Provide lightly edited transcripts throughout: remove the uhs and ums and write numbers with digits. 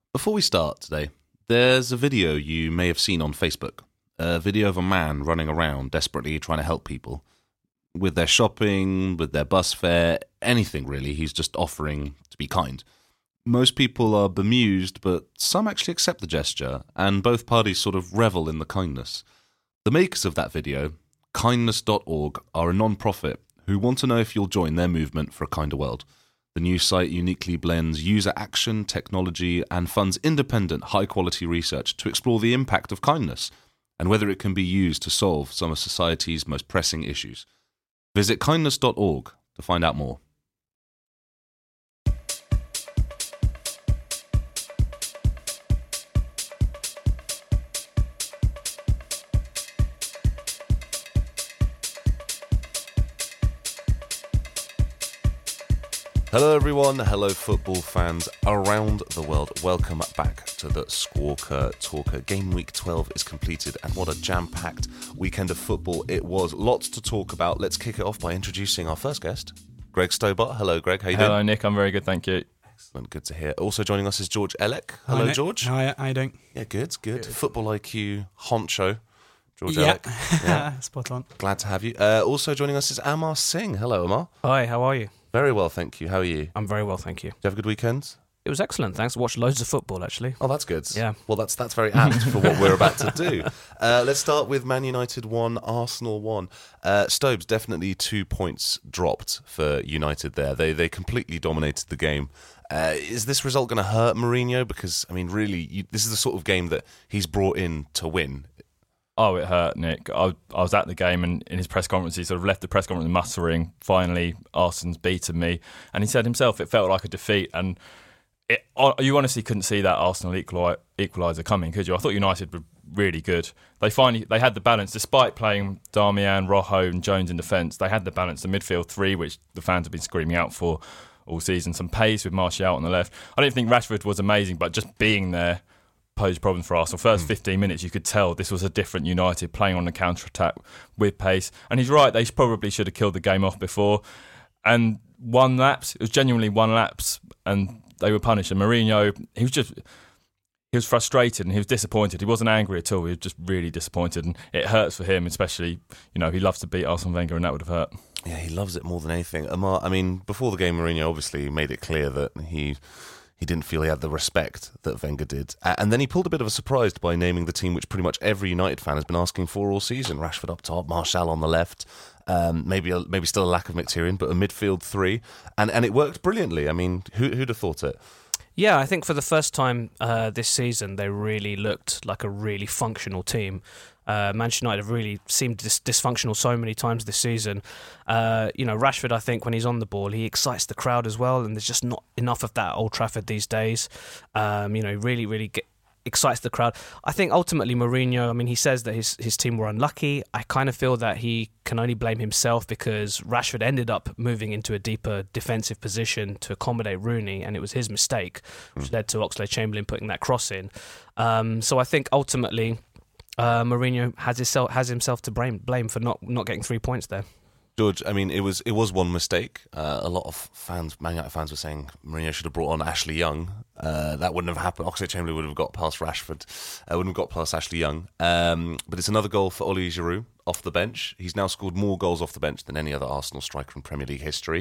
Before we start today, there's a video you may have seen on Facebook. A video of a man running around desperately trying to help people with their shopping, with their bus fare, anything really. He's just offering to be kind. Most people are bemused, but some actually accept the gesture, and both parties sort of revel in the kindness. The makers of that video, kindness.org, are a non-profit who want to know if you'll join their movement for a kinder world. The news site uniquely blends user action, technology, and funds independent, high-quality research to explore the impact of kindness and whether it can be used to solve some of society's most pressing issues. Visit kindness.org to find out more. Hello everyone, hello football fans around the world. Welcome back to the Squawker Talker. Game week 12 is completed and what a jam-packed weekend of football it was. Lots to talk about. Let's kick it off by introducing our first guest, Greg Stobart. Hello Greg, how you doing? Hello Nick, I'm very good, thank you. Excellent, good to hear. Also joining us is George Elek. Hello Hi, George. How are you doing? Yeah, good. Football IQ honcho, George Yeah. Elek. Yeah, Spot on. glad to have you. Also joining us is Amar Singh. Hello Amar. Hi, how are you? Very well, thank you. How are you? I'm very well, thank you. Did you have a good weekend? It was excellent, thanks. Watched loads of football, actually. Oh, that's good. Yeah. Well, that's very apt for what we're about to do. Let's start with Man United 1, Arsenal 1. Stobes, definitely 2 points dropped for United there. They completely dominated the game. Is this result going to hurt Mourinho? Because, I mean, really, this is the sort of game that he's brought in to win. Oh, it hurt, Nick. I was at the game and in his press conference, he sort of left the press conference muttering, finally, Arsenal's beaten me. And he said himself it felt like a defeat. And you honestly couldn't see that Arsenal equaliser coming, could you? I thought United were really good. They had the balance, despite playing Darmian, Rojo and Jones in defence, they had the balance, the midfield three, which the fans have been screaming out for all season. Some pace with Martial on the left. I don't think Rashford was amazing, but just being there posed problems for Arsenal. First 15 minutes, you could tell this was a different United playing on the counter-attack with pace. And he's right, they probably should have killed the game off before. And one lapse, it was genuinely one lapse, and they were punished. And Mourinho, he was frustrated and he was disappointed. He wasn't angry at all, he was just really disappointed. And it hurts for him, especially, he loves to beat Arsene Wenger, and that would have hurt. Yeah, he loves it more than anything. Amar, I mean, before the game, Mourinho obviously made it clear that he didn't feel he had the respect that Wenger did. And then he pulled a bit of a surprise by naming the team which pretty much every United fan has been asking for all season. Rashford up top, Martial on the left, maybe still a lack of Mkhitaryan, but a midfield three. And it worked brilliantly. I mean, who'd have thought it? Yeah, I think for the first time this season, they really looked like a really functional team. Manchester United have really seemed dysfunctional so many times this season. Rashford, I think, when he's on the ball, he excites the crowd as well, and there's just not enough of that at Old Trafford these days. Really excites the crowd. I think ultimately Mourinho, I mean, he says that his team were unlucky. I kind of feel that he can only blame himself because Rashford ended up moving into a deeper defensive position to accommodate Rooney, and it was his mistake, which led to Oxlade-Chamberlain putting that cross in. So I think ultimately Mourinho has himself to blame for not getting 3 points there. George, I mean, it was one mistake. A lot of fans, Man United fans, were saying Mourinho should have brought on Ashley Young. That wouldn't have happened. Oxlade-Chamberlain would have got past Rashford. Wouldn't have got past Ashley Young. But it's another goal for Oli Giroud off the bench. He's now scored more goals off the bench than any other Arsenal striker in Premier League history.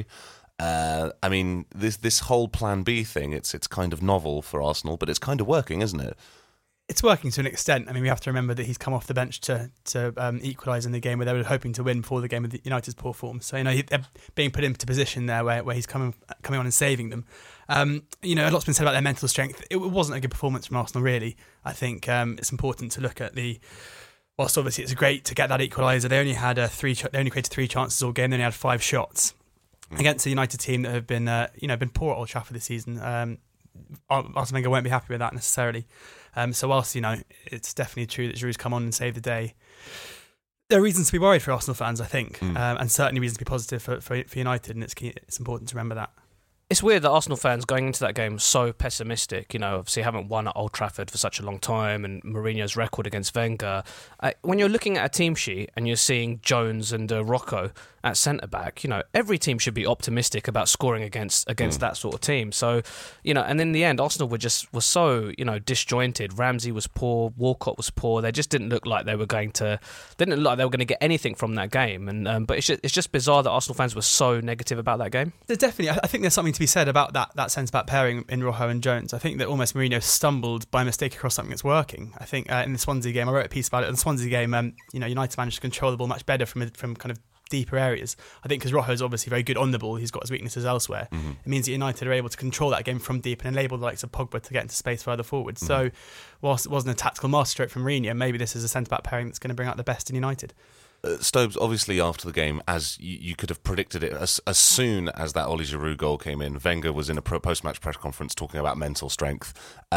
I mean, this whole Plan B thing, it's kind of novel for Arsenal, but it's kind of working, isn't it? It's working to an extent. I mean, we have to remember that he's come off the bench to equalise in the game where they were hoping to win before the game with United's poor form. So, they're being put into position there where he's coming on and saving them. A lot's been said about their mental strength. It wasn't a good performance from Arsenal, really. I think it's important to look at whilst obviously it's great to get that equaliser, they only had they only created 3 chances all game. They only had 5 shots against a United team that have been poor at Old Trafford this season. Arsene Wenger won't be happy with that necessarily. So whilst, it's definitely true that Giroud's come on and saved the day, there are reasons to be worried for Arsenal fans, I think, and certainly reasons to be positive for United, and it's important to remember that. It's weird that Arsenal fans going into that game so pessimistic, obviously haven't won at Old Trafford for such a long time, and Mourinho's record against Wenger. When you're looking at a team sheet and you're seeing Jones and Rocco, at centre-back, every team should be optimistic about scoring against that sort of team. So, and in the end, Arsenal were so, disjointed. Ramsey was poor, Walcott was poor. They just didn't look like they were going to get anything from that game. And but it's just bizarre that Arsenal fans were so negative about that game. There's definitely, I think there's something to be said about that centre-back pairing in Rojo and Jones. I think that almost Mourinho stumbled by mistake across something that's working. I think in the Swansea game, I wrote a piece about it. In the Swansea game, United managed to control the ball much better from kind of deeper areas. I think because Rojo's obviously very good on the ball, he's got his weaknesses elsewhere. Mm-hmm. It means that United are able to control that game from deep and enable the likes of Pogba to get into space further forward. Mm-hmm. So whilst it wasn't a tactical masterstroke from Mourinho, maybe this is a centre-back pairing that's going to bring out the best in United. Stobes, obviously after the game, as you could have predicted it, as soon as that Oli Giroud goal came in, Wenger was in a post-match press conference talking about mental strength.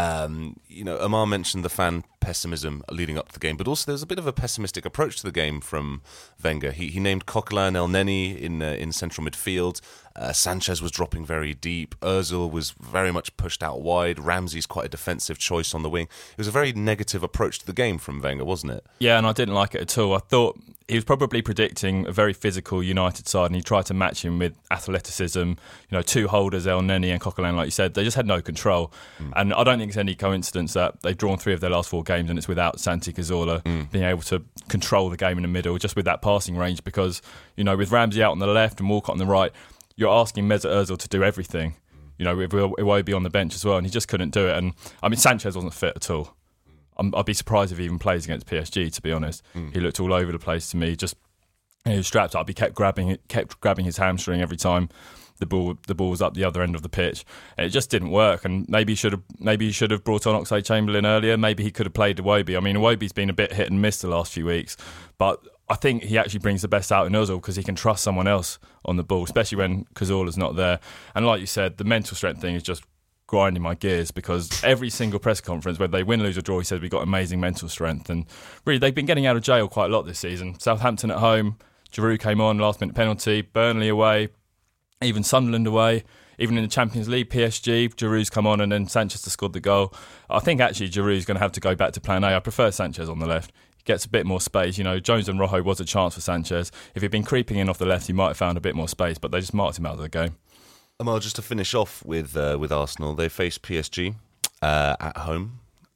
Amar mentioned the fan pessimism leading up to the game, but also there's a bit of a pessimistic approach to the game from Wenger. He named Coquelin, El Neni in central midfield. Sanchez was dropping very deep. Ozil was very much pushed out wide. Ramsey's quite a defensive choice on the wing. It was a very negative approach to the game from Wenger, wasn't it? Yeah, and I didn't like it at all. I thought he was probably predicting a very physical United side, and he tried to match him with athleticism. Two holders, El Neni and Coquelin, like you said, they just had no control. And I don't think it's any coincidence that they've drawn 3 of their last 4 games, and it's without Santi Cazorla being able to control the game in the middle, just with that passing range. Because with Ramsey out on the left and Walcott on the right, you're asking Mesut Ozil to do everything. With Iwobi on the bench as well, and he just couldn't do it. And I mean, Sanchez wasn't fit at all. I'd be surprised if he even plays against PSG, to be honest. He looked all over the place to me. Just he was strapped up. He kept grabbing his hamstring every time the ball was up the other end of the pitch. And it just didn't work. And maybe he should have brought on Oxlade-Chamberlain earlier. Maybe he could have played Iwobi. I mean, Iwobi's been a bit hit and miss the last few weeks, but I think he actually brings the best out in Ozil because he can trust someone else on the ball, especially when Cazorla's not there. And like you said, the mental strength thing is just grinding my gears, because every single press conference, whether they win, lose or draw, he says we've got amazing mental strength. And really, they've been getting out of jail quite a lot this season. Southampton at home, Giroud came on, last minute penalty, Burnley away, even Sunderland away, even in the Champions League, PSG, Giroud's come on and then Sanchez has scored the goal. I think actually Giroud's going to have to go back to plan A. I prefer Sanchez on the left. He gets a bit more space. Jones and Rojo was a chance for Sanchez. If he'd been creeping in off the left, he might have found a bit more space, but they just marked him out of the game. Amal, just to finish off with Arsenal, they face PSG at home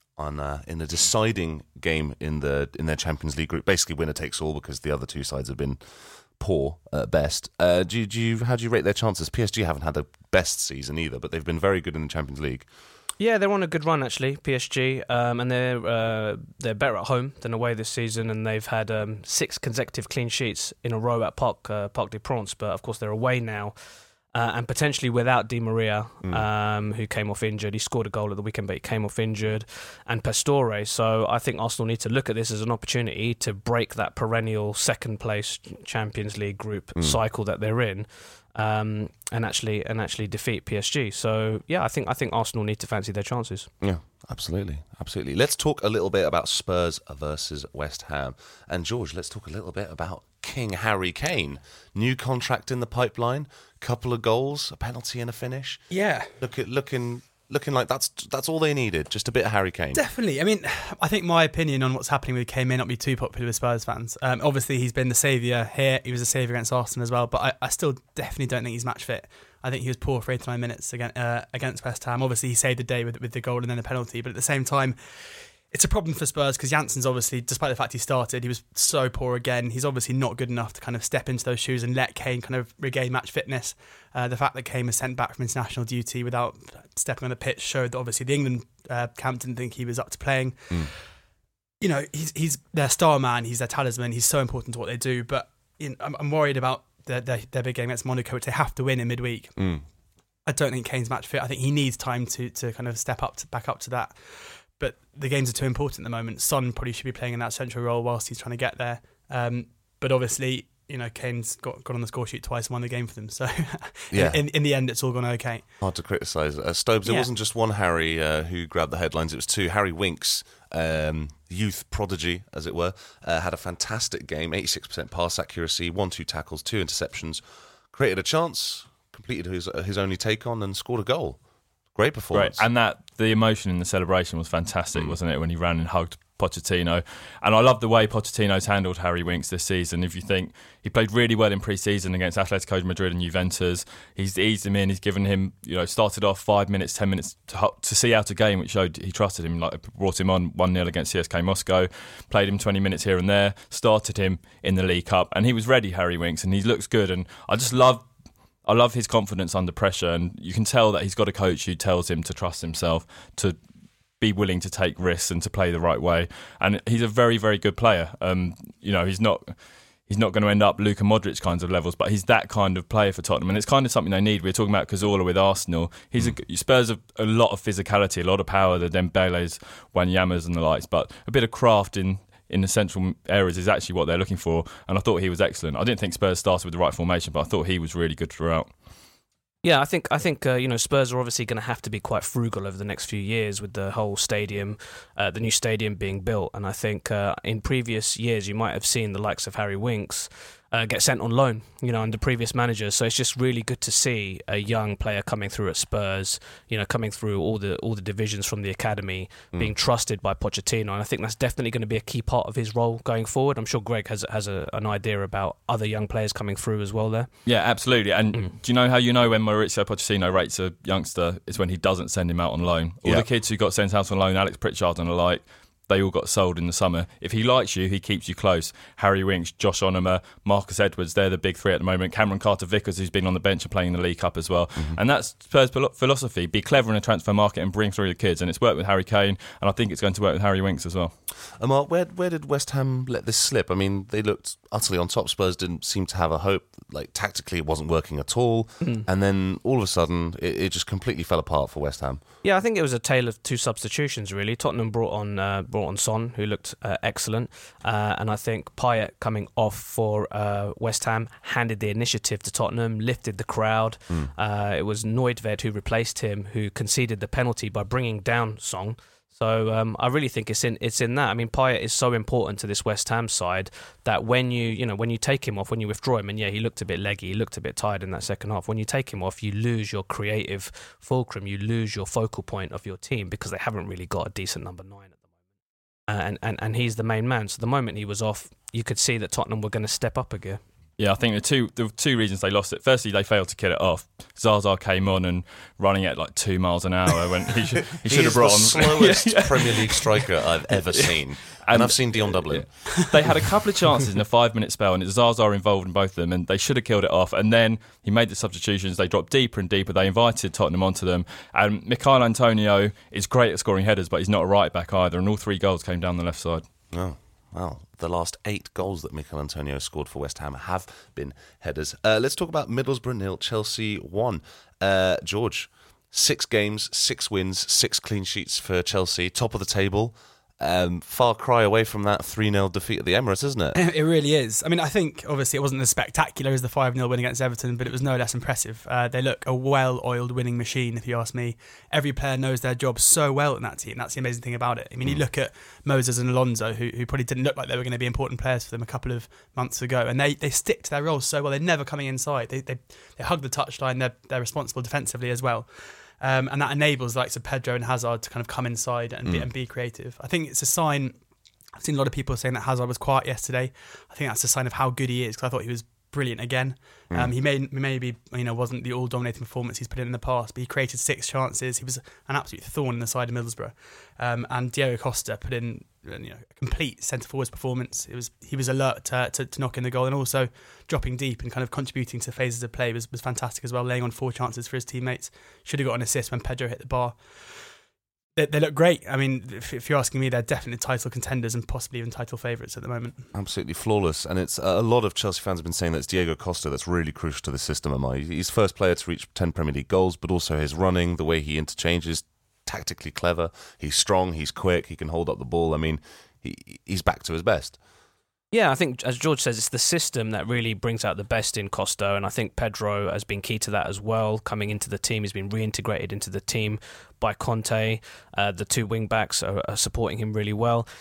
in a deciding game in their Champions League group. Basically, winner takes all, because the other 2 sides have been poor at best. How do you rate their chances? PSG haven't had the best season either, but they've been very good in the Champions League. Yeah, they're on a good run actually, PSG, and they're better at home than away this season, and they've had 6 consecutive clean sheets in a row at Parc des Princes, but of course they're away now. And potentially without Di Maria, who came off injured. He scored a goal at the weekend, but he came off injured. And Pastore. So I think Arsenal need to look at this as an opportunity to break that perennial second-place Champions League group cycle that they're in, and actually defeat PSG. So yeah, I think Arsenal need to fancy their chances. Yeah, absolutely. Let's talk a little bit about Spurs versus West Ham. And George, let's talk a little bit about King Harry Kane. New contract in the pipeline, couple of goals, a penalty and a finish. Yeah. Looking like that's all they needed, just a bit of Harry Kane. Definitely. I mean, I think my opinion on what's happening with Kane may not be too popular with Spurs fans. Obviously, he's been the saviour here. He was a saviour against Arsenal as well, but I still definitely don't think he's match fit. I think he was poor for 89 minutes against West Ham. Obviously, he saved the day with the goal and then the penalty, but at the same time, it's a problem for Spurs because Jansen's obviously, despite the fact he started, he was so poor again. He's obviously not good enough to kind of step into those shoes and let Kane kind of regain match fitness. The fact that Kane was sent back from international duty without stepping on the pitch showed that obviously the England camp didn't think he was up to playing. He's their star man, he's their talisman, he's so important to what they do, but I'm worried about their big game against Monaco, which they have to win in midweek. I don't think Kane's match fit. I think he needs time to kind of step up back up to that. But the games are too important at the moment. Son probably should be playing in that central role whilst he's trying to get there. But obviously, Kane's got on the score sheet twice and won the game for them. So yeah. in the end, it's all gone okay. Hard to criticise. Stobes, it wasn't just one Harry who grabbed the headlines. It was 2. Harry Winks, youth prodigy, as it were, had a fantastic game. 86% pass accuracy, 1-2 tackles, 2 interceptions. Created a chance, completed his only take on and scored a goal. Great performance. Right, and the emotion in the celebration was fantastic, wasn't it? When he ran and hugged Pochettino. And I love the way Pochettino's handled Harry Winks this season. If you think he played really well in pre-season against Atletico Madrid and Juventus, he's eased him in, he's given him, started off 5 minutes, 10 minutes to see out a game, which showed he trusted him, like brought him on 1-0 against CSK Moscow, played him 20 minutes here and there, started him in the League Cup, and he was ready, Harry Winks, and he looks good. And I love his confidence under pressure, and you can tell that he's got a coach who tells him to trust himself, to be willing to take risks and to play the right way. And he's a very, very good player. He's not going to end up Luka Modric kinds of levels, but he's that kind of player for Tottenham, and it's kind of something they need. We were talking about Cazorla with Arsenal. Spurs have a lot of physicality, a lot of power, the Dembeles, Wanyamas and the likes, but a bit of craft in the central areas is actually what they're looking for, and I thought he was excellent. I didn't think Spurs started with the right formation, but I thought he was really good throughout. Yeah, I think Spurs are obviously going to have to be quite frugal over the next few years with the whole stadium, the new stadium being built. And I think in previous years you might have seen the likes of Harry Winks get sent on loan, under previous managers. So it's just really good to see a young player coming through at Spurs, coming through all the divisions from the academy, being trusted by Pochettino. And I think that's definitely going to be a key part of his role going forward. I'm sure Greg has an idea about other young players coming through as well there. Yeah, absolutely. And do you know how when Mauricio Pochettino rates a youngster is when he doesn't send him out on loan? All the kids who got sent out on loan, Alex Pritchard and the like, they all got sold in the summer. If he likes you, he keeps you close. Harry Winks, Josh Onoma, Marcus Edwards, they're the big three at the moment. Cameron Carter-Vickers, who's been on the bench and playing in the League Cup as well. And that's Spurs' philosophy. Be clever in the transfer market and bring through the kids. And it's worked with Harry Kane, and I think it's going to work with Harry Winks as well. Mark, where did West Ham let this slip? I mean, they looked utterly on top. Spurs didn't seem to have a hope. Like, tactically, it wasn't working at all. And then all of a sudden, it just completely fell apart for West Ham. Yeah, I think it was a tale of two substitutions, really. Tottenham brought on Son, who looked excellent. And I think Payet coming off for West Ham handed the initiative to Tottenham, lifted the crowd. It was Neudved who replaced him, who conceded the penalty by bringing down Son. So I really think it's in that. I mean, Payet is so important to this West Ham side that when you take him off, when you withdraw him, and he looked a bit leggy, he looked a bit tired in that second half. When you take him off, you lose your creative fulcrum, you lose your focal point of your team because they haven't really got a decent number 9 at the moment. And he's the main man. So the moment he was off, you could see that Tottenham were going to step up a gear. Yeah, I think the two reasons they lost it. Firstly, they failed to kill it off. Zaza came on and running at like 2 miles an hour when he should have brought on the slowest Premier League striker I've ever seen. And I've seen Dion Dublin. They had a couple of chances in a 5-minute spell, and Zaza involved in both of them, and they should have killed it off. And then he made the substitutions. They dropped deeper and deeper. They invited Tottenham onto them. And Michail Antonio is great at scoring headers, but he's not a right back either. And all 3 goals came down the left side. Oh. Well, the last 8 goals that Michail Antonio scored for West Ham have been headers. Let's talk about Middlesbrough 0, Chelsea 1. George, 6 games, 6 wins, 6 clean sheets for Chelsea, top of the table. Far cry away from that 3-0 defeat at the Emirates, isn't it? It really is. I mean, I think obviously it wasn't as spectacular as the 5-0 win against Everton, but it was no less impressive. They look a well-oiled winning machine, if you ask me. Every player knows their job so well in that team. That's the amazing thing about it. I mean, you look at Moses and Alonso, who probably didn't look like they were going to be important players for them a couple of months ago, and they stick to their roles so well. They're never coming inside. They hug the touchline. They're responsible defensively as well. And that enables the likes of Pedro and Hazard to kind of come inside and be creative. I think it's a sign. I've seen a lot of people saying that Hazard was quiet yesterday. I think that's a sign of how good he is, because I thought he was brilliant again. He maybe wasn't the all-dominating performance he's put in the past, but he created 6 chances. He was an absolute thorn in the side of Middlesbrough. And Diego Costa put in a complete centre-forwards performance. He was alert to knock in the goal, and also dropping deep and kind of contributing to phases of play was fantastic as well, laying on 4 chances for his teammates. Should have got an assist when Pedro hit the bar. They look great. I mean, if you're asking me, they're definitely title contenders and possibly even title favourites at the moment. Absolutely flawless. And it's a lot of Chelsea fans have been saying that it's Diego Costa that's really crucial to the system. He's first player to reach 10 Premier League goals, but also his running, the way he interchanges, tactically clever. He's strong, he's quick, he can hold up the ball. I mean, he's back to his best. Yeah, I think, as George says, it's the system that really brings out the best in Costa, and I think Pedro has been key to that as well. Coming into the team, he's been reintegrated into the team by Conte. The 2 wing-backs are supporting him really well.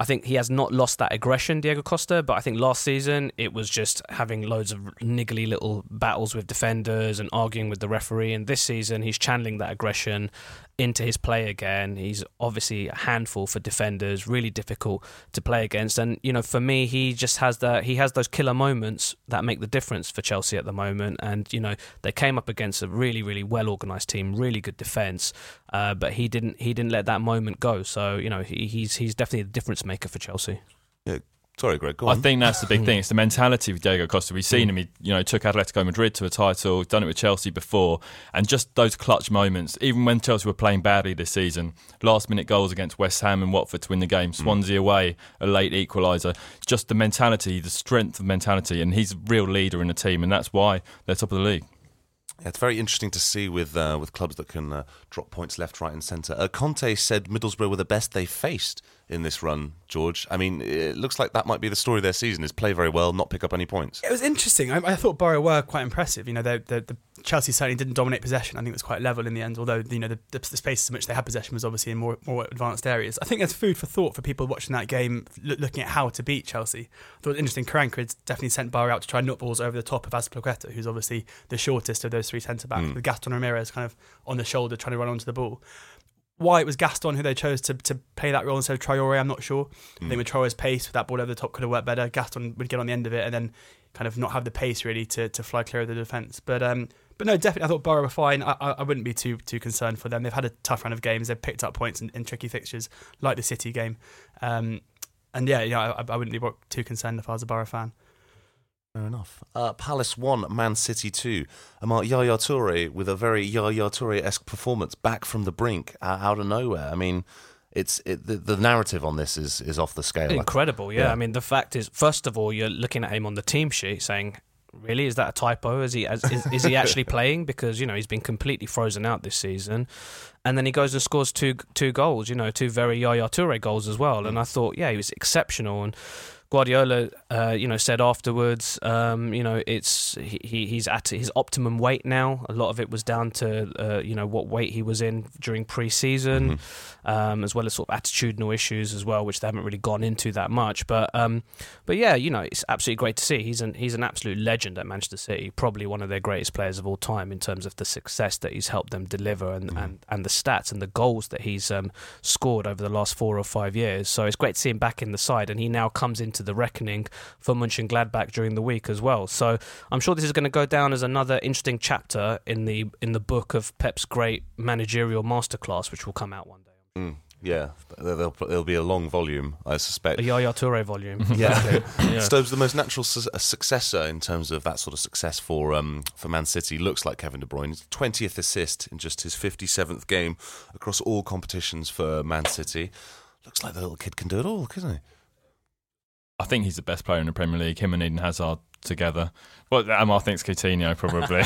I think he has not lost that aggression, Diego Costa, but I think last season it was just having loads of niggly little battles with defenders and arguing with the referee, and this season he's channeling that aggression into his play again. He's obviously a handful for defenders, really difficult to play against, and for me he just has those killer moments that make the difference for Chelsea at the moment. And they came up against a really, really well organised team, really good defence, but he didn't let that moment go. So he's definitely the difference maker for Chelsea. Yeah. Sorry, Greg, go on. I think that's the big thing. It's the mentality with Diego Costa. We've seen him. He took Atletico Madrid to a title, done it with Chelsea before, and just those clutch moments. Even when Chelsea were playing badly this season, last-minute goals against West Ham and Watford to win the game, Swansea away, a late equaliser. Just the mentality, the strength of mentality, and he's a real leader in the team, and that's why they're top of the league. Yeah, it's very interesting to see with clubs that can drop points left, right and centre. Conte said Middlesbrough were the best they faced in this run, George. I mean, it looks like that might be the story of their season, is play very well, not pick up any points. It was interesting. I thought Borough were quite impressive. The Chelsea certainly didn't dominate possession. I think it was quite level in the end, although the spaces in which they had possession was obviously in more advanced areas. I think there's food for thought for people watching that game, looking at how to beat Chelsea. I thought it was interesting. Karanka had definitely sent Borough out to try and knock balls over the top of Azpilicueta, who's obviously the shortest of those three centre-backs, with Gaston Ramirez kind of on the shoulder trying to run onto the ball. Why it was Gaston who they chose to play that role instead of Traore, I'm not sure. I think with Traore's pace, with that ball over the top, could have worked better. Gaston would get on the end of it and then kind of not have the pace really to fly clear of the defence. But no, definitely I thought Borough were fine. I wouldn't be too concerned for them. They've had a tough run of games. They've picked up points in tricky fixtures like the City game. I wouldn't be too concerned if I was a Borough fan. Fair enough. Palace 1, Man City 2. Yaya Toure with a very Yaya Toure-esque performance, back from the brink, out of nowhere. I mean, the narrative on this is off the scale. Incredible, yeah. I mean, the fact is, first of all, you're looking at him on the team sheet saying, really, is that a typo? Is he actually playing? Because he's been completely frozen out this season, and then he goes and scores two goals. Two very Yaya Toure goals as well. And I thought, he was exceptional. And Guardiola, said afterwards, he's at his optimum weight now. A lot of it was down to what weight he was in during pre-season, as well as sort of attitudinal issues as well, which they haven't really gone into that much. But it's absolutely great to see. He's an absolute legend at Manchester City, probably one of their greatest players of all time in terms of the success that he's helped them deliver and the stats and the goals that he's scored over the last 4 or 5 years. So it's great to see him back in the side, and he now comes into the reckoning for Mönchengladbach during the week as well. So I'm sure this is going to go down as another interesting chapter in the book of Pep's great managerial masterclass, which will come out one day. Yeah, there'll be a long volume, I suspect. A Yaya Toure volume. Yeah. Stoves, the most natural successor in terms of that sort of success for Man City looks like Kevin De Bruyne. His 20th assist in just his 57th game across all competitions for Man City. Looks like the little kid can do it all, can't he? I think he's the best player in the Premier League. Him and Eden Hazard together. Well, I think it's Coutinho probably.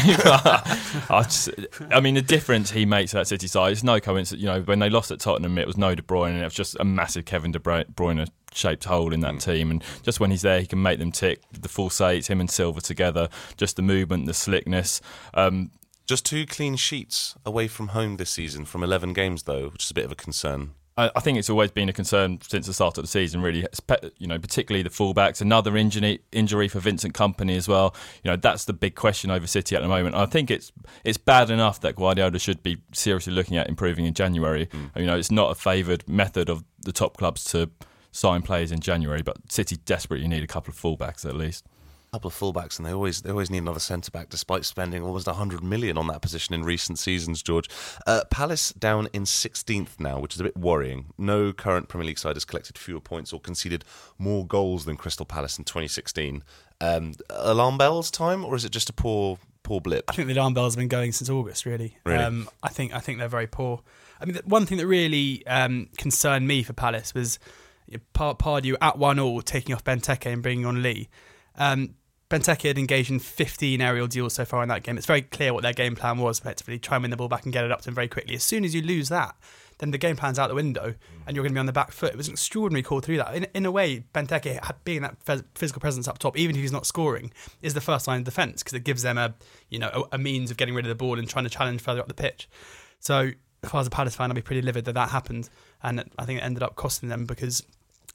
I mean, the difference he makes to that City side, it's no coincidence. When they lost at Tottenham, it was no De Bruyne, and it was just a massive Kevin De Bruyne shaped hole in that team. And just when he's there, he can make them tick. The full eights, him and Silva together, just the movement, the slickness. Just 2 clean sheets away from home this season from 11 games, though, which is a bit of a concern. I think it's always been a concern since the start of the season, really. Particularly the fullbacks. Another injury for Vincent Kompany as well. That's the big question over City at the moment. I think it's bad enough that Guardiola should be seriously looking at improving in January. It's not a favoured method of the top clubs to sign players in January, but City desperately need a couple of fullbacks at least. Couple of fullbacks, and they always need another centre-back, despite spending almost 100 million on that position in recent seasons, George. Palace down in 16th now, which is a bit worrying. No current Premier League side has collected fewer points or conceded more goals than Crystal Palace in 2016. Alarm bells time, or is it just a poor blip? I think the alarm bells have been going since August, really. Really? I think they're very poor. I mean, one thing that really concerned me for Palace was Pardew at 1-1 taking off Benteke and bringing on Lee. Benteke had engaged in 15 aerial duels so far in that game. It's very clear what their game plan was, effectively. Try and win the ball back and get it up to them very quickly. As soon as you lose that, then the game plan's out the window and you're going to be on the back foot. It was an extraordinary call through that. In a way, Benteke, being that physical presence up top, even if he's not scoring, is the first line of defence, because it gives them a means of getting rid of the ball and trying to challenge further up the pitch. So if I was a Palace fan, I'd be pretty livid that happened. And I think it ended up costing them, because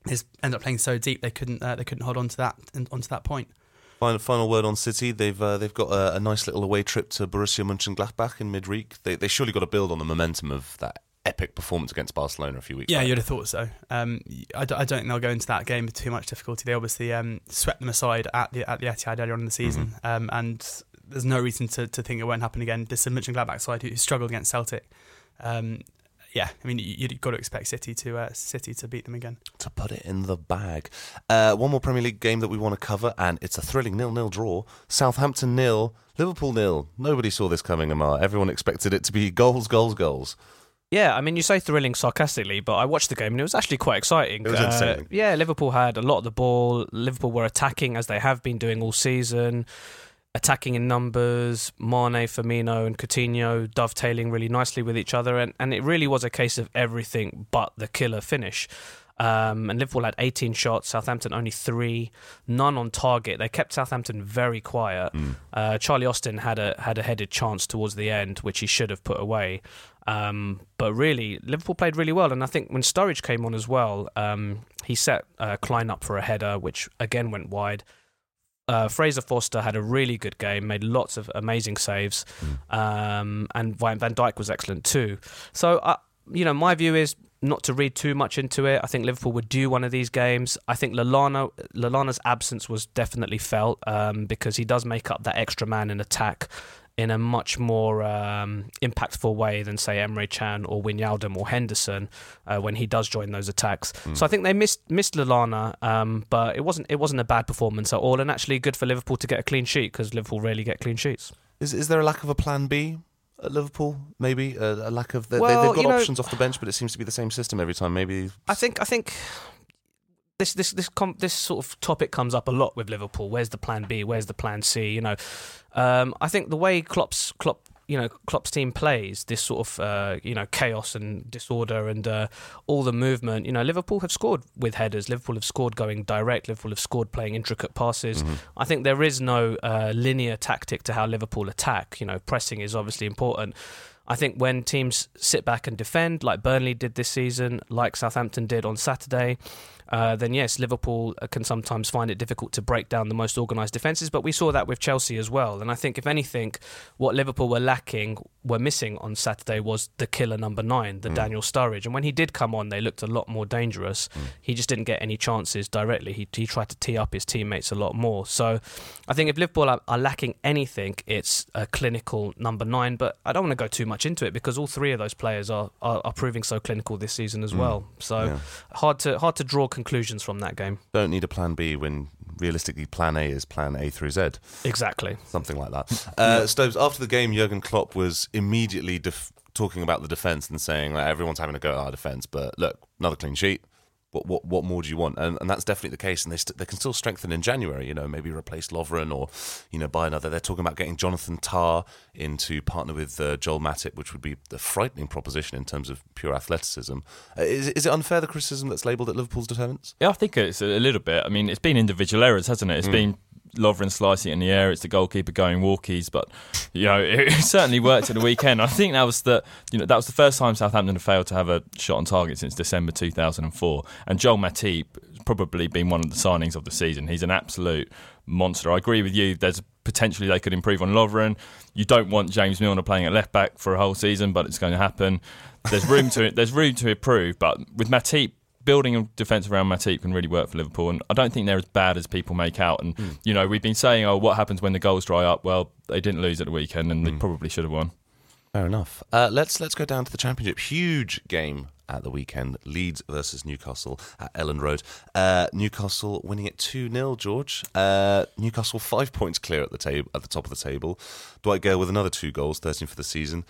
they just ended up playing so deep they couldn't hold on to that point. Final word on City. They've got a nice little away trip to Borussia Mönchengladbach in midweek. They surely got to build on the momentum of that epic performance against Barcelona a few weeks back. You'd have thought so. I don't think they'll go into that game with too much difficulty. They obviously swept them aside at the Etihad earlier on in the season, and there's no reason to think it won't happen again. This is a Mönchengladbach side who struggled against Celtic. You've got to expect City to beat them again. To put it in the bag. One more Premier League game that we want to cover, and it's a thrilling 0-0 draw. Southampton 0, Liverpool 0. Nobody saw this coming, Amar. Everyone expected it to be goals. Yeah, I mean, you say thrilling sarcastically, but I watched the game and it was actually quite exciting. It was insane. Liverpool had a lot of the ball. Liverpool were attacking as they have been doing all season, attacking in numbers. Mane, Firmino and Coutinho dovetailing really nicely with each other. And it really was a case of everything but the killer finish. And Liverpool had 18 shots, Southampton only 3, none on target. They kept Southampton very quiet. Charlie Austin had a headed chance towards the end, which he should have put away. But really, Liverpool played really well. And I think when Sturridge came on as well, he set Klein up for a header, which again went wide. Fraser Forster had a really good game, made lots of amazing saves. And Van Dijk was excellent too. So, my view is not to read too much into it. I think Liverpool would do one of these games. I think Lallana's absence was definitely felt because he does make up that extra man in attack in a much more impactful way than, say, Emre Can or Wijnaldum or Henderson when he does join those attacks. So I think they missed Lallana, but it wasn't a bad performance at all, and actually good for Liverpool to get a clean sheet because Liverpool rarely get clean sheets. Is there a lack of a plan B at Liverpool? Maybe a lack of. They've got options off the bench, but it seems to be the same system every time. Maybe I think. This sort of topic comes up a lot with Liverpool. Where's the plan B? Where's the plan C? I think the way Klopp's team plays, this sort of chaos and disorder and all the movement. Liverpool have scored with headers. Liverpool have scored going direct. Liverpool have scored playing intricate passes. I think there is no linear tactic to how Liverpool attack. Pressing is obviously important. I think when teams sit back and defend, like Burnley did this season, like Southampton did on Saturday, then yes, Liverpool can sometimes find it difficult to break down the most organised defences, but we saw that with Chelsea as well. And I think, if anything, what Liverpool were missing on Saturday was the killer number 9, the Daniel Sturridge. And when he did come on, they looked a lot more dangerous. He just didn't get any chances directly. He tried to tee up his teammates a lot more. So I think if Liverpool are lacking anything, it's a clinical number 9, but I don't want to go too much into it because all 3 of those players are proving so clinical this season as well. So hard to draw conclusions from that game. Don't need a plan B when realistically plan A is plan A through Z. Exactly. Something like that. Stobes, after the game, Jurgen Klopp was immediately talking about the defence and saying like, everyone's having a go at our defence, but look, another clean sheet. What more do you want? And that's definitely the case. And they can still strengthen in January. Maybe replace Lovren or buy another. They're talking about getting Jonathan Tah in to partner with Joel Matip, which would be a frightening proposition in terms of pure athleticism. Is it unfair, the criticism that's labelled at Liverpool's defence? Yeah, I think it's a little bit. I mean, it's been individual errors, hasn't it? It's been Lovren slicing it in the air. It's the goalkeeper going walkies, but it certainly worked at the weekend. I think that was the first time Southampton have failed to have a shot on target since December 2004. And Joel Matip has probably been one of the signings of the season. He's an absolute monster. I agree with you. There's potentially they could improve on Lovren. You don't want James Milner playing at left back for a whole season, but it's going to happen. There's room to improve, but with Matip, building a defence around Matip can really work for Liverpool, and I don't think they're as bad as people make out. And we've been saying, what happens when the goals dry up? Well, they didn't lose at the weekend, and they probably should have won. Fair enough. Let's go down to the Championship. Huge game at the weekend. Leeds versus Newcastle at Elland Road. Newcastle winning it 2-0. George. Newcastle 5 points clear at the top of the table. Dwight Gale with another 2 goals, 13 for the season.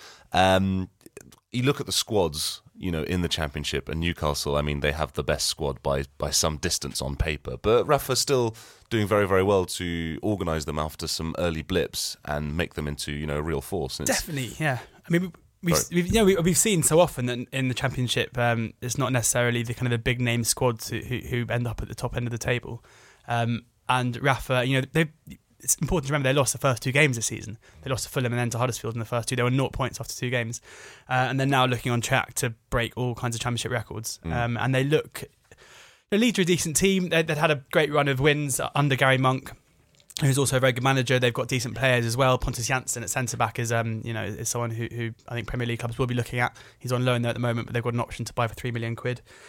You look at the squads, in the Championship, and Newcastle, I mean, they have the best squad by some distance on paper. But Rafa's still doing very, very well to organise them after some early blips and make them into, a real force. Definitely, yeah. I mean, we've seen so often that in the Championship, it's not necessarily the kind of the big name squads who end up at the top end of the table. And Rafa, it's important to remember they lost the first 2 games this season. They lost to Fulham and then to Huddersfield in the first 2. They were 0 points after 2 games. And they're now looking on track to break all kinds of Championship records. And they look, Leeds are a decent team. They'd had a great run of wins under Gary Monk, who's also a very good manager. They've got decent players as well. Pontus Jansson at centre back is is someone who I think Premier League clubs will be looking at. He's on loan there at the moment, but they've got an option to buy for £3 million.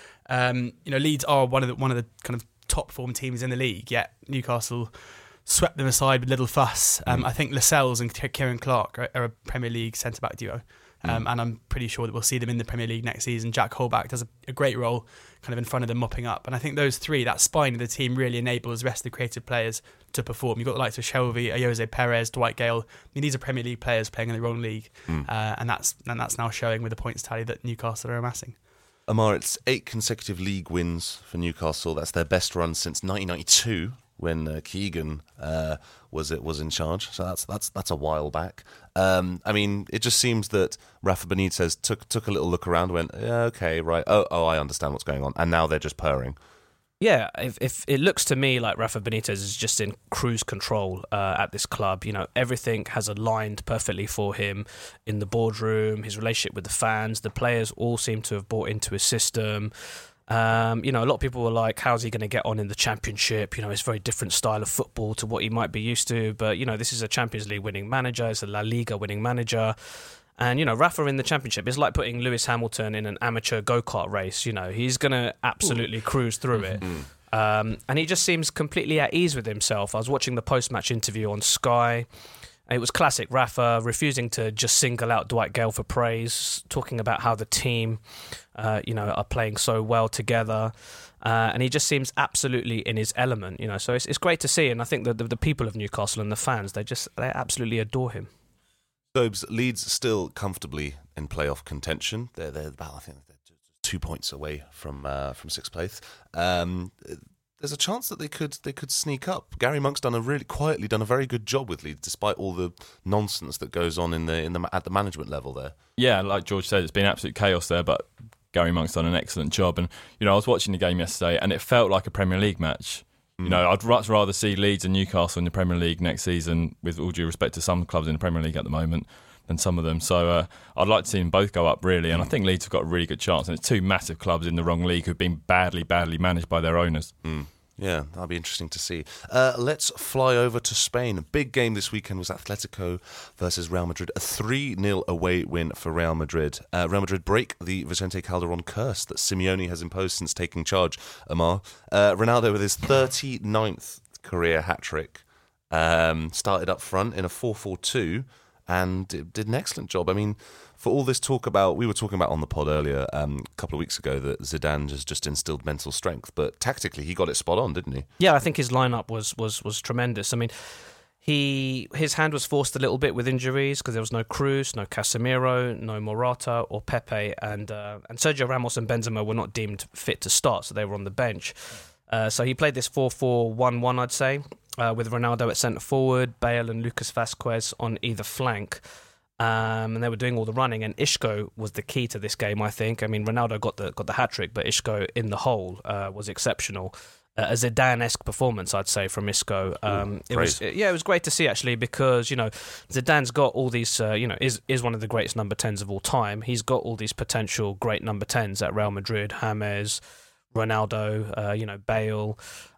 Leeds are one of the kind of top form teams in the league. Yet Newcastle swept them aside with little fuss. I think Lascelles and Kieran Clark are a Premier League centre back duo. And I'm pretty sure that we'll see them in the Premier League next season. Jack Holback does a great role kind of in front of them, mopping up. And I think those three, that spine of the team, really enables the rest of the creative players to perform. You've got the likes of Shelvey, Jose Perez, Dwight Gale. I mean, these are Premier League players playing in the wrong league. And that's now showing with the points tally that Newcastle are amassing. Amar, it's 8 consecutive league wins for Newcastle. That's their best run since 1992. When Keegan was in charge, so that's a while back. It just seems that Rafa Benitez took a little look around, went, yeah, okay, right, oh, I understand what's going on, and now they're just purring. Yeah, if it looks to me like Rafa Benitez is just in cruise control at this club. Everything has aligned perfectly for him in the boardroom, his relationship with the fans, the players all seem to have bought into his system. A lot of people were like, how's he going to get on in the Championship? It's a very different style of football to what he might be used to. But, this is a Champions League winning manager. It's a La Liga winning manager. And, Rafa in the Championship is like putting Lewis Hamilton in an amateur go-kart race. He's going to absolutely cruise through it. And he just seems completely at ease with himself. I was watching the post-match interview on Sky. It was classic Rafa, refusing to just single out Dwight Gale for praise, talking about how the team, are playing so well together. And he just seems absolutely in his element, So it's great to see. And I think that the people of Newcastle and the fans, they absolutely adore him. Sobes, Leeds still comfortably in playoff contention. They're about, I think, they're 2 points away from sixth place. There's a chance that they could sneak up. Gary Monk's done a very good job with Leeds, despite all the nonsense that goes on at the management level there. Yeah, like George said, it's been absolute chaos there, but Gary Monk's done an excellent job. And I was watching the game yesterday, and it felt like a Premier League match. I'd much rather see Leeds and Newcastle in the Premier League next season, with all due respect to some clubs in the Premier League at the moment, than some of them. So I'd like to see them both go up, really. And I think Leeds have got a really good chance. And it's two massive clubs in the wrong league who've been badly managed by their owners. Yeah, that'll be interesting to see. Let's fly over to Spain. A big game this weekend was Atletico versus Real Madrid. A 3-0 away win for Real Madrid. Real Madrid break the Vicente Calderón curse that Simeone has imposed since taking charge, Amar. Ronaldo with his 39th career hat-trick started up front in a 4-4-2 and did an excellent job. I mean, for all this talk about, we were talking about on the pod earlier, a couple of weeks ago, that Zidane just instilled mental strength, but tactically he got it spot on, didn't he? Yeah, I think his lineup was tremendous. I mean, his hand was forced a little bit with injuries because there was no Cruz, no Casemiro, no Morata or Pepe, and Sergio Ramos and Benzema were not deemed fit to start, so they were on the bench. So he played this 4-4-1-1, I'd say, with Ronaldo at centre forward, Bale and Lucas Vazquez on either flank. And they were doing all the running, and Isco was the key to this game, I think. I mean, Ronaldo got the hat-trick, but Isco in the hole was exceptional. A Zidane-esque performance, I'd say, from Isco. It was great to see, actually, because, Zidane's got all these, is one of the greatest number 10s of all time. He's got all these potential great number 10s at Real Madrid, James, Ronaldo, Bale,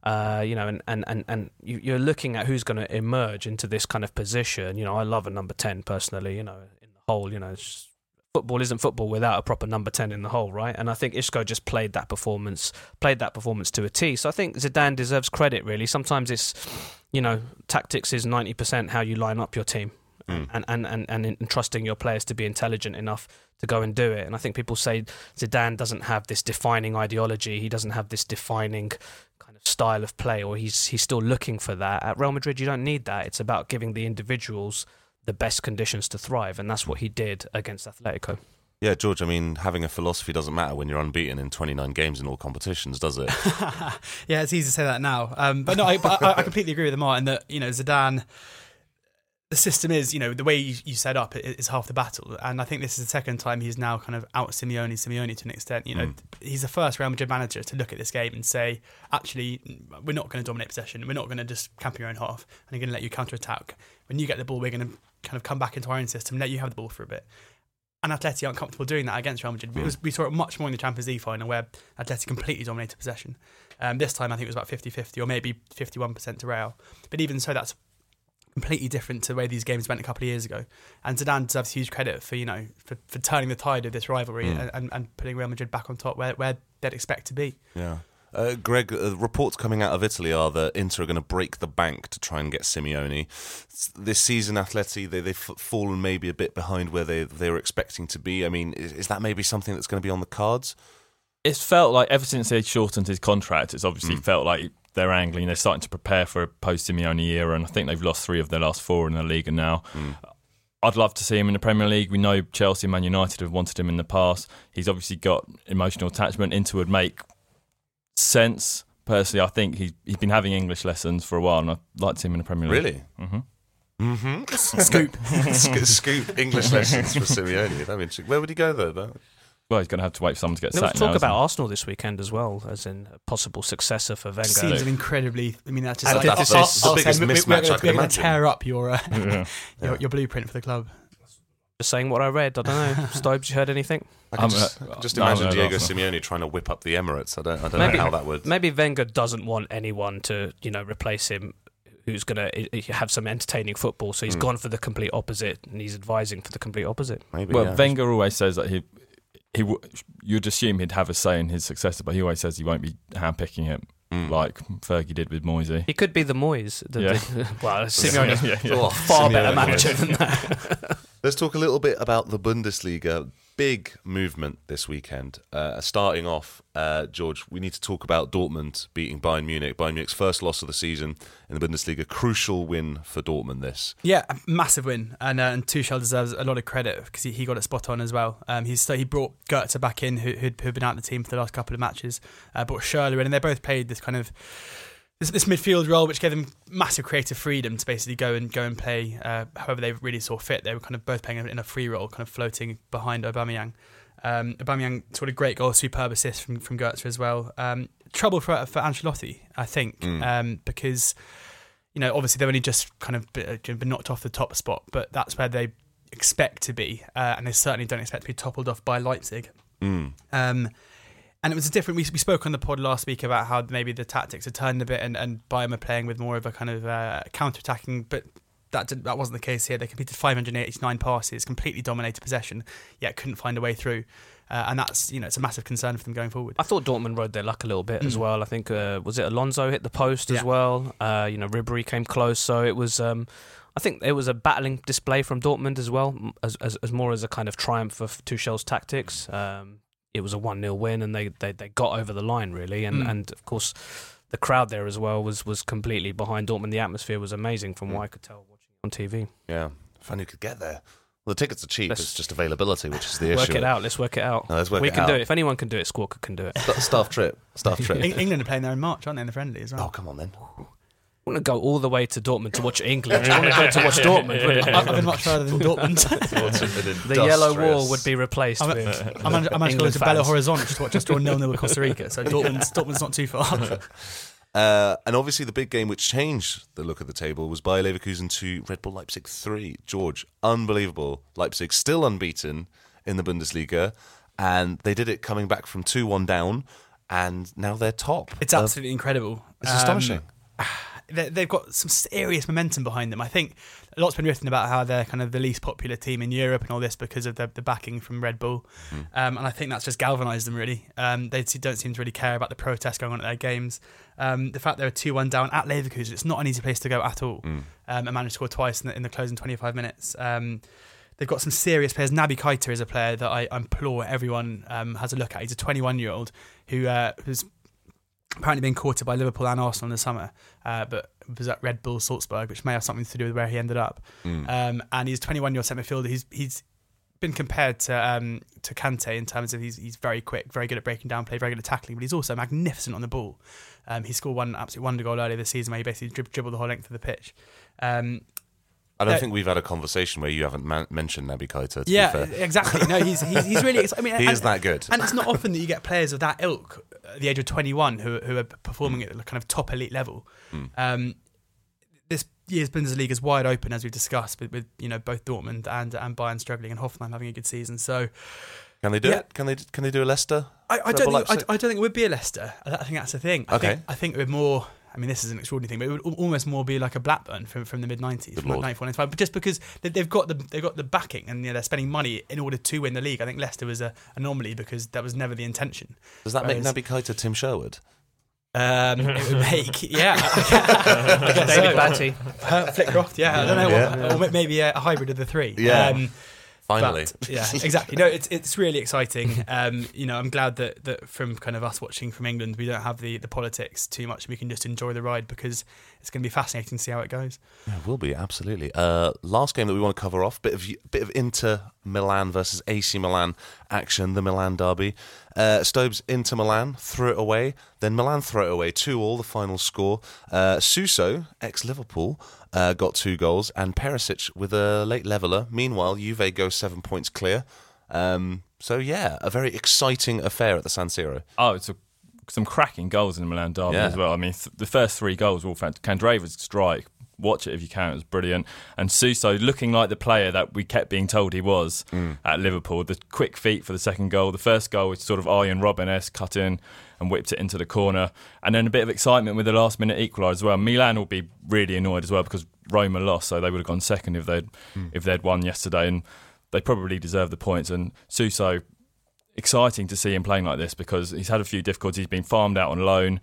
and you're looking at who's going to emerge into this kind of position. I love a number 10 personally. In the hole, football isn't football without a proper number 10 in the hole, right? And I think Isco just played that performance to a T. So I think Zidane deserves credit, really. Sometimes it's, tactics is 90% how you line up your team. And entrusting your players to be intelligent enough to go and do it. And I think people say Zidane doesn't have this defining ideology. He doesn't have this defining kind of style of play, or he's still looking for that. At Real Madrid, you don't need that. It's about giving the individuals the best conditions to thrive, and that's what he did against Atletico. Yeah, George, I mean, having a philosophy doesn't matter when you're unbeaten in 29 games in all competitions, does it? Yeah, it's easy to say that now. But no, I completely agree with Martin that, Zidane... The system is, the way you set up is half the battle, and I think this is the second time he's now kind of out Simeone to an extent. He's the first Real Madrid manager to look at this game and say, actually, we're not going to dominate possession. We're not going to just camp your own half, and we're going to let you counter-attack. When you get the ball, we're going to kind of come back into our own system and let you have the ball for a bit. and Atleti aren't comfortable doing that against Real Madrid. We saw it much more in the Champions League final where Atleti completely dominated possession. This time I think it was about 50-50 or maybe 51% to Real. But even so, that's completely different to the way these games went a couple of years ago. And Zidane deserves huge credit for for turning the tide of this rivalry and putting Real Madrid back on top where they'd expect to be. Yeah. Greg, reports coming out of Italy are that Inter are going to break the bank to try and get Simeone. This season, Atleti, they've fallen maybe a bit behind where they were expecting to be. I mean, is that maybe something that's going to be on the cards? It's felt like ever since they shortened his contract, it's obviously felt like they're angling. They're starting to prepare for a post-Simeone era, and I think they've lost 3 of their last 4 in the Liga now. I'd love to see him in the Premier League. We know Chelsea and Man United have wanted him in the past. He's obviously got emotional attachment. Inter would make sense. Personally, I think he's been having English lessons for a while, and I'd like to see him in the Premier League. Really? Scoop. Scoop English lessons for Simeone. I mean, where would he go though? Well, he's going to have to wait for someone to get There sacked was now. talk about isn't Arsenal this weekend as well, as in a possible successor for Wenger. Seems an incredibly. I mean, that's just That's the biggest mismatch I can We're going to imagine. tear up your blueprint for the club. Just saying what I read. I don't know. Stobes, you heard anything? I can just imagine Diego Arsenal. Simeone trying to whip up the Emirates. I don't Maybe- know how that would. Maybe Wenger doesn't want anyone to, replace him who's going to have some entertaining football. So he's gone for the complete opposite, and he's advising for the complete opposite. Maybe. Well, Yeah. Wenger always says that you'd assume he'd have a say in his successor, but he always says he won't be handpicking him like Fergie did with Moisey. He could be the Moyes. Well, Simeone's Oh, far better Simeone. manager than that. Let's talk a little bit about the Bundesliga. Big movement this weekend. Starting off, George, we need to talk about Dortmund beating Bayern Munich. Bayern Munich's first loss of the season in the Bundesliga. Crucial win for Dortmund, this. Yeah, a massive win, and Tuchel deserves a lot of credit because he got it spot on as well. He brought Goetze back in, who'd been out of the team for the last couple of matches. Brought Schürrle in, and they both played this kind of this midfield role, which gave them massive creative freedom to basically go and play however they really saw fit. They were kind of both playing in a free role, kind of floating behind Aubameyang. Aubameyang scored a great goal, superb assist from Goetze as well. Trouble for Ancelotti, I think, because obviously they've only just kind of been knocked off the top spot, but that's where they expect to be, and they certainly don't expect to be toppled off by Leipzig. And it was different. We spoke on the pod last week about how maybe the tactics had turned a bit, and Bayern are playing with more of a kind of counter-attacking, but that wasn't the case here. They completed 589 passes, completely dominated possession, yet couldn't find a way through. And that's it's a massive concern for them going forward. I thought Dortmund rode their luck a little bit as well. I think was it Alonso hit the post as well. Ribéry came close, so it was. I think it was a battling display from Dortmund as well, as more as a kind of triumph of Tuchel's tactics. It was a 1-0 win, and they got over the line really, and of course the crowd there as well was completely behind Dortmund. The atmosphere was amazing from what I could tell watching it on TV. Yeah, if only you could get there. Well, the tickets are cheap. It's just availability, which is the issue. Work it out. Let's work it out. No, let's work we it can out. do it. If anyone can do it, Squawka can do it. Staff trip. England are playing there in March, aren't they, in the friendly as well? Oh, come on then. I want to go all the way to Dortmund to watch England. I want to go to watch Dortmund. Wouldn't I? I've been much further than Dortmund. The yellow wall would be replaced with. I managed to go England to Belo fans. Horizonte to watch us draw 0-0 with Costa Rica, so Dortmund's not too far. And obviously the big game which changed the look of the table was Bayer Leverkusen 2, Red Bull Leipzig 3. George, unbelievable. Leipzig still unbeaten in the Bundesliga, and they did it coming back from 2-1 down, and now they're top. It's absolutely incredible. It's astonishing. They've got some serious momentum behind them. I think a lot's been written about how they're kind of the least popular team in Europe and all this because of the backing from Red Bull. And I think that's just galvanised them, really. They don't seem to really care about the protests going on at their games. The fact they were 2-1 down at Leverkusen, it's not an easy place to go at all. And managed to score twice in the closing 25 minutes. They've got some serious players. Naby Keita is a player that I implore everyone has a look at. He's a 21-year-old who's apparently been courted by Liverpool and Arsenal in the summer, but was at Red Bull Salzburg, which may have something to do with where he ended up. And he's a 21-year-old centre midfielder. He's been compared to Kante in terms of he's very quick, very good at breaking down play, very good at tackling, but he's also magnificent on the ball. He scored one absolute wonder goal earlier this season where he basically dribbled the whole length of the pitch. I don't think we've had a conversation where you haven't mentioned Naby Keita, to be fair. Exactly. No, he's really. I mean, He is that good. And it's not often that you get players of that ilk at the age of 21 who are performing at the kind of top elite level. this year's Bundesliga is wide open, as we've discussed, with both Dortmund and Bayern struggling and Hoffenheim having a good season. So can they do it? Can they do a Leicester? I don't think it would be a Leicester. I think that's the thing. Okay. I think it would more. I mean, this is an extraordinary thing, but it would almost more be like a Blackburn from the mid-90s, from like 94, 95. But just because they've got the backing and they're spending money in order to win the league. I think Leicester was an anomaly because that was never the intention. Does that make Naby Keita Tim Sherwood? It would make, yeah. David Batty. Flickcroft, yeah. I don't know what, or maybe a hybrid of the three. Yeah. Finally. But, yeah, exactly. No, it's really exciting. I'm glad that from kind of us watching from England, we don't have the politics too much. We can just enjoy the ride because it's going to be fascinating to see how it goes. Yeah, it will be, absolutely. Last game that we want to cover off, bit of Inter Milan versus AC Milan action, the Milan derby. Stobes, Inter Milan threw it away, then Milan throw it away, 2-2 the final score. Suso, ex-Liverpool, got 2 goals, and Perisic with a late leveller. Meanwhile, Juve go 7 points clear. So yeah, a very exciting affair at the San Siro. Oh, it's some cracking goals in the Milan derby as well. I mean, the first 3 goals were all fantastic. Candreva's strike, watch it if you can, it was brilliant. And Suso looking like the player that we kept being told he was at Liverpool. The quick feet for the second goal. The first goal was sort of Arjen Robben-esque, cut in and whipped it into the corner. And then a bit of excitement with the last minute equaliser as well. Milan will be really annoyed as well because Roma lost, so they would have gone second if they'd won yesterday, and they probably deserve the points. And Suso, exciting to see him playing like this because he's had a few difficulties. He's been farmed out on loan.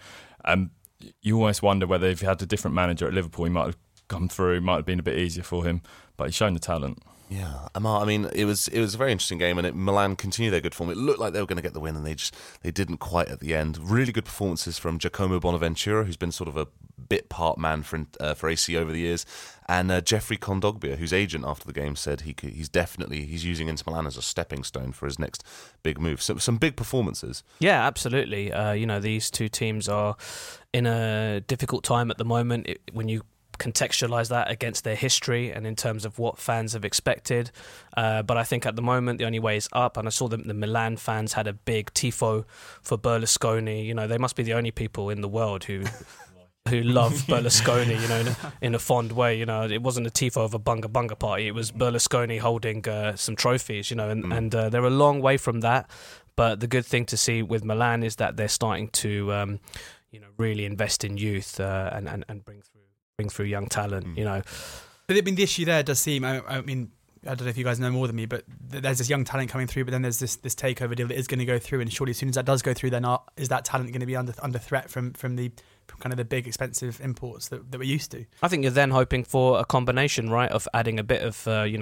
You almost wonder whether if he had a different manager at Liverpool, he might have come through, might have been a bit easier for him, but he's shown the talent. Yeah, Amar, I mean, it was a very interesting game, and Milan continued their good form. It looked like they were going to get the win, and they didn't quite at the end. Really good performances from Giacomo Bonaventura, who's been sort of a bit part man for AC over the years, and Jeffrey Kondogbia, whose agent after the game said he's using Inter Milan as a stepping stone for his next big move. So some big performances. Yeah, absolutely. These two teams are in a difficult time at the moment. When you contextualize that against their history and in terms of what fans have expected, but I think at the moment the only way is up. And I saw the Milan fans had a big tifo for Berlusconi. They must be the only people in the world who love Berlusconi, in a fond way. It wasn't a tifo of a bunga party. It was Berlusconi holding some trophies, and they're a long way from that. But the good thing to see with Milan is that they're starting to, really invest in youth and bring through young talent. But I mean, the issue there does seem. I mean, I don't know if you guys know more than me, but there's this young talent coming through, but then there's this takeover deal that is going to go through, and surely as soon as that does go through, then is that talent going to be under threat from kind of the big expensive imports that we're used to? I think you're then hoping for a combination, right, of adding a bit of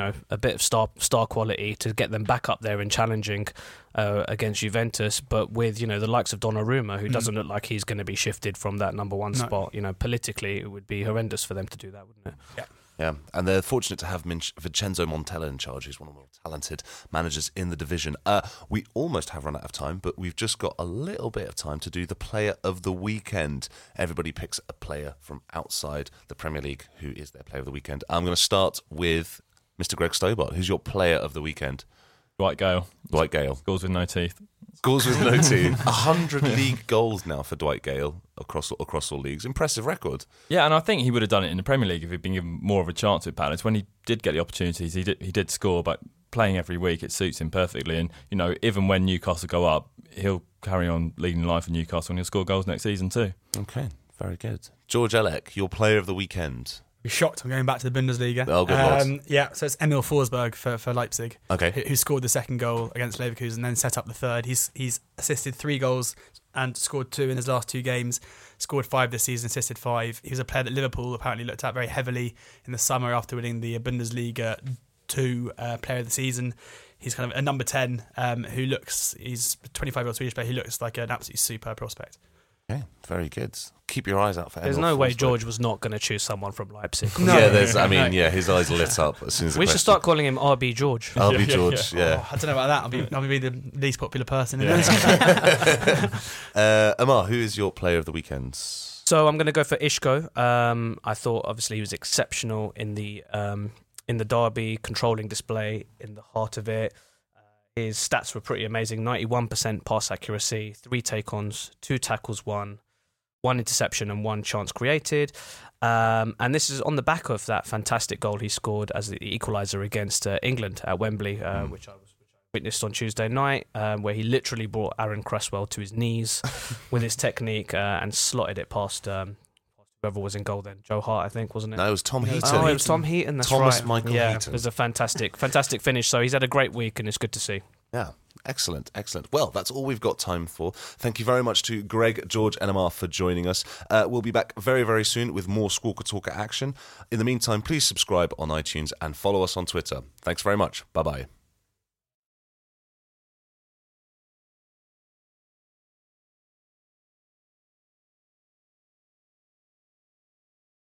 star quality to get them back up there and challenging against Juventus, but with the likes of Donnarumma, who doesn't look like he's going to be shifted from that number one spot. Politically, it would be horrendous for them to do that, wouldn't it? Yeah. Yeah, and they're fortunate to have Vincenzo Montella in charge, who's one of the more talented managers in the division. We almost have run out of time, but we've just got a little bit of time to do the player of the weekend. Everybody picks a player from outside the Premier League who is their player of the weekend. I'm going to start with Mr. Greg Stobart. Who's your player of the weekend? Dwight Gale. Scores with no teeth. 100 league goals now for Dwight Gale across all leagues. Impressive record. Yeah, and I think he would have done it in the Premier League if he'd been given more of a chance with Palace. When he did get the opportunities, he did score, but playing every week, it suits him perfectly. And, even when Newcastle go up, he'll carry on leading life in Newcastle and he'll score goals next season too. Okay, very good. George Elek, your player of the weekend. You're shocked I'm going back to the Bundesliga. Oh, good lord. Yeah, so it's Emil Forsberg for Leipzig, okay, who scored the second goal against Leverkusen and then set up the third. He's assisted 3 goals and scored 2 in his last 2 games, scored 5 this season, assisted 5. He was a player that Liverpool apparently looked at very heavily in the summer after winning the Bundesliga 2 player of the season. He's kind of a number 10 he's a 25-year-old Swedish player who looks like an absolutely superb prospect. Okay, very good. Keep your eyes out for There's Emil no way Forsberg. George was not going to choose someone from Leipzig. No. Yeah, his eyes lit up as soon as the We should question. start calling him RB George. RB George, yeah. Oh, I don't know about that. I'll be the least popular person in this. Amar, who is your player of the weekend? So I'm going to go for Isco. I thought obviously he was exceptional in the derby, controlling display in the heart of it. His stats were pretty amazing. 91% pass accuracy, 3 take-ons, 2 tackles, 1. 1 interception and 1 chance created. And this is on the back of that fantastic goal he scored as the equaliser against England at Wembley, which I witnessed on Tuesday night, where he literally brought Aaron Cresswell to his knees with his technique and slotted it past whoever was in goal then. Joe Hart, I think, wasn't it? No, it was Tom Heaton. Oh, it was Tom Heaton, that's Thomas right. Michael yeah, Heaton. It was a fantastic finish. So he's had a great week and it's good to see. Yeah, excellent. Well, that's all we've got time for. Thank you very much to Greg, George and Amar for joining us. We'll be back very, very soon with more Squawker Talker action. In the meantime, please subscribe on iTunes and follow us on Twitter. Thanks very much. Bye-bye.